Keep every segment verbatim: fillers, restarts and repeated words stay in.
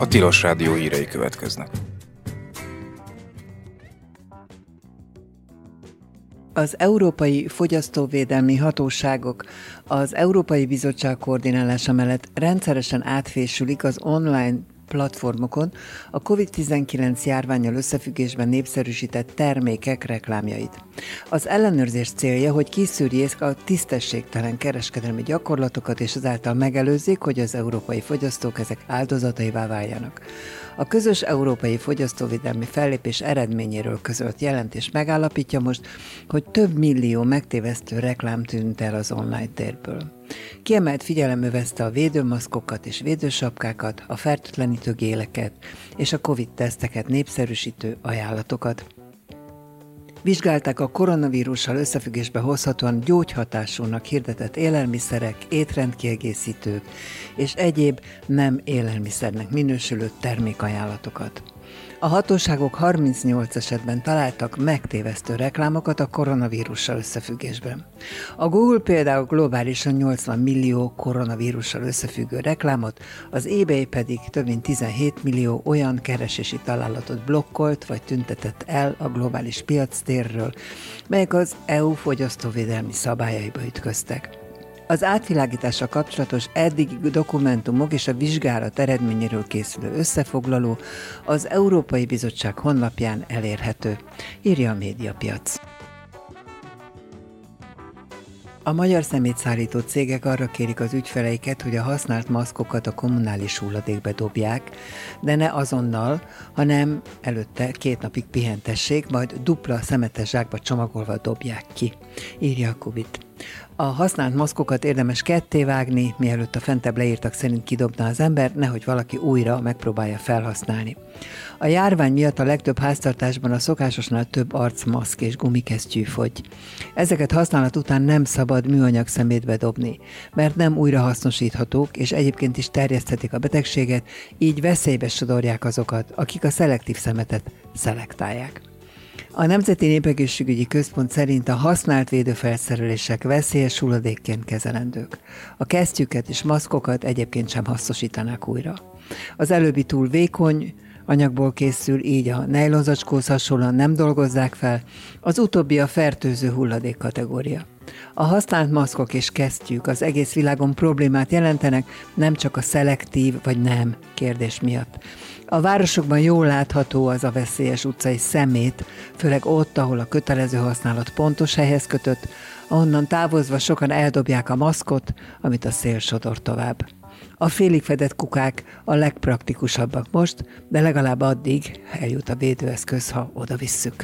Tilos Rádió hírei következnek. Az Európai Fogyasztóvédelmi Hatóságok az Európai Bizottság koordinálása mellett rendszeresen átfésülik az online platformokon a kovid tizenkilenc járvánnyal összefüggésben népszerűsített termékek reklámjait. Az ellenőrzés célja, hogy kiszűrjék a tisztességtelen kereskedelmi gyakorlatokat, és ezáltal megelőzzék, hogy az európai fogyasztók ezek áldozataivá váljanak. A közös európai fogyasztóvédelmi fellépés eredményéről közölt jelentés megállapítja most, hogy több millió megtévesztő reklám tűnt el az online térből. Kiemelt figyelem övezte a védőmaszkokat és védősapkákat, a fertőtlenítő géleket és a Covid-teszteket népszerűsítő ajánlatokat. Vizsgálták a koronavírussal összefüggésbe hozhatóan gyógyhatásúnak hirdetett élelmiszerek, étrendkiegészítők és egyéb nem élelmiszernek minősülő termékajánlatokat. A hatóságok harmincnyolc esetben találtak megtévesztő reklámokat a koronavírussal összefüggésben. A Google például globálisan nyolcvan millió koronavírussal összefüggő reklámot, az eBay pedig több mint tizenhét millió olyan keresési találatot blokkolt vagy tüntetett el a globális piactérről, melyek az é u fogyasztóvédelmi szabályaiba ütköztek. Az átvilágítással kapcsolatos eddigi dokumentumok és a vizsgálat eredményéről készülő összefoglaló az Európai Bizottság honlapján elérhető, írja a Médiapiac. A magyar szemétszállító cégek arra kérik az ügyfeleiket, hogy a használt maszkokat a kommunális hulladékbe dobják, de ne azonnal, hanem előtte két napig pihentessék, majd dupla szemetes zsákba csomagolva dobják ki, írja a Kubit. A használt maszkokat érdemes ketté vágni, mielőtt a fentebb leírtak szerint kidobna az ember, nehogy valaki újra megpróbálja felhasználni. A járvány miatt a legtöbb háztartásban a szokásosnál több arcmaszk és gumikesztyű fogy. Ezeket használat után nem szabad műanyag szemétbe dobni, mert nem újrahasznosíthatók, és egyébként is terjeszthetik a betegséget, így veszélybe sodorják azokat, akik a szelektív szemetet szelektálják. A Nemzeti Népegészségügyi Központ szerint a használt védőfelszerelések veszélyes hulladékként kezelendők. A kesztyűket és maszkokat egyébként sem hasznosítanák újra. Az előbbi túl vékony anyagból készül, így a nejlonzacskóhoz hasonlóan nem dolgozzák fel, az utóbbi a fertőző hulladék kategória. A használt maszkok és kesztyűk az egész világon problémát jelentenek, nem csak a szelektív vagy nem kérdés miatt. A városokban jól látható az a veszélyes utcai szemét, főleg ott, ahol a kötelező használat pontos helyhez kötött, ahonnan távozva sokan eldobják a maszkot, amit a szél sodor tovább. A félig fedett kukák a legpraktikusabbak most, de legalább addig eljut a védőeszköz, ha oda visszük.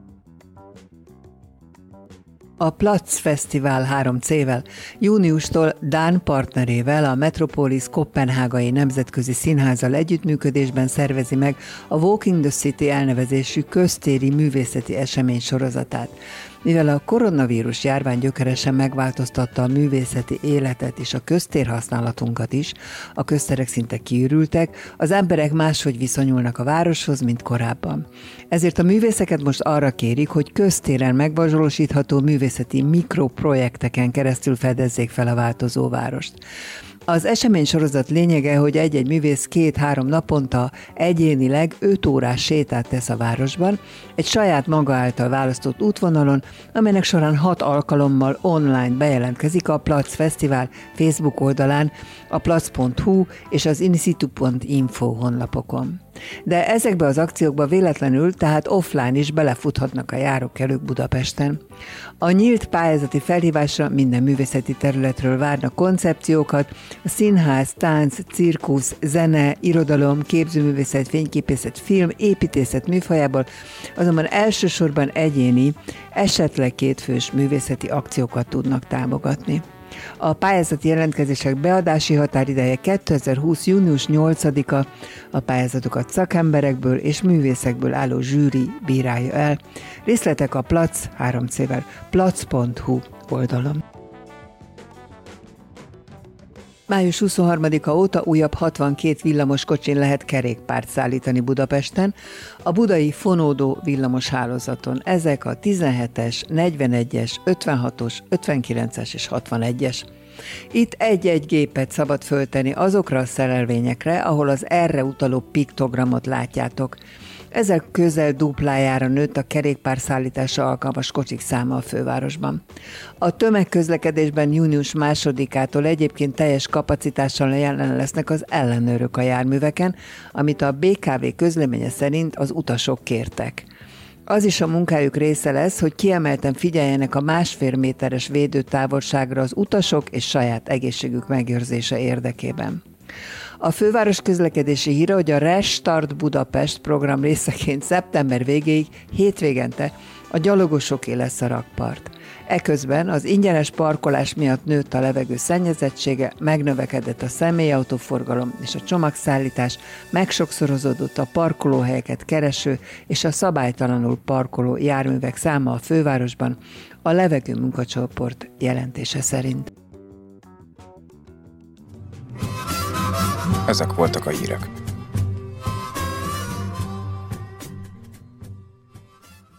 A Platz Fesztivál három cével júniustól dán partnerével, a Metropolis Koppenhágai Nemzetközi Színházzal együttműködésben szervezi meg a Walking the City elnevezésű köztéri művészeti esemény sorozatát. Mivel a koronavírus járvány gyökeresen megváltoztatta a művészeti életet és a köztérhasználatunkat is, a közterek szinte kiürültek, az emberek máshogy viszonyulnak a városhoz, mint korábban. Ezért a művészeket most arra kérik, hogy köztéren megvalósítható művészeti mikroprojekteken keresztül fedezzék fel a változó várost. Az esemény sorozat lényege, hogy egy-egy művész két-három naponta egyénileg öt órás sétát tesz a városban, egy saját maga által választott útvonalon, amelynek során hat alkalommal online bejelentkezik a Platz Fesztivál Facebook oldalán, a platz pont hu és az insitu pont info honlapokon. De ezekbe az akciókba véletlenül, tehát offline is belefuthatnak a járókelők Budapesten. A nyílt pályázati felhívásra minden művészeti területről várnak koncepciókat, a színház, tánc, cirkusz, zene, irodalom, képzőművészet, fényképészet, film, építészet műfajából, azonban elsősorban egyéni, esetleg kétfős művészeti akciókat tudnak támogatni. A pályázati jelentkezések beadási határideje kétezer-húsz. június nyolcadika, a pályázatokat szakemberekből és művészekből álló zsűri bírálja el. Részletek a Platz három cével platz pont hu oldalon. május huszonharmadika óta újabb hatvankét villamoskocsin lehet kerékpárt szállítani Budapesten, a budai fonódó villamos hálózaton. Ezek a tizenhetes, negyvenegyes, ötvenhatos, ötvenkilences és hatvanegyes. Itt egy-egy gépet szabad föltenni azokra a szerelvényekre, ahol az erre utaló piktogramot látjátok. Ezek közel duplájára nőtt a kerékpárszállításra alkalmas kocsik száma a fővárosban. A tömegközlekedésben június másodikától egyébként teljes kapacitással jelen lesznek az ellenőrök a járműveken, amit a bé ká vé közleménye szerint az utasok kértek. Az is a munkájuk része lesz, hogy kiemelten figyeljenek a másfél méteres védőtávolságra az utasok és saját egészségük megőrzése érdekében. A főváros közlekedési híre, hogy a Restart Budapest program részeként szeptember végéig hétvégente a gyalogosoké lesz a rakpart. Eközben az ingyenes parkolás miatt nőtt a levegő szennyezettsége, megnövekedett a személyautóforgalom és a csomagszállítás, megsokszorozódott a parkolóhelyeket kereső és a szabálytalanul parkoló járművek száma a fővárosban, a levegő munkacsoport jelentése szerint. Ezek voltak a hírek.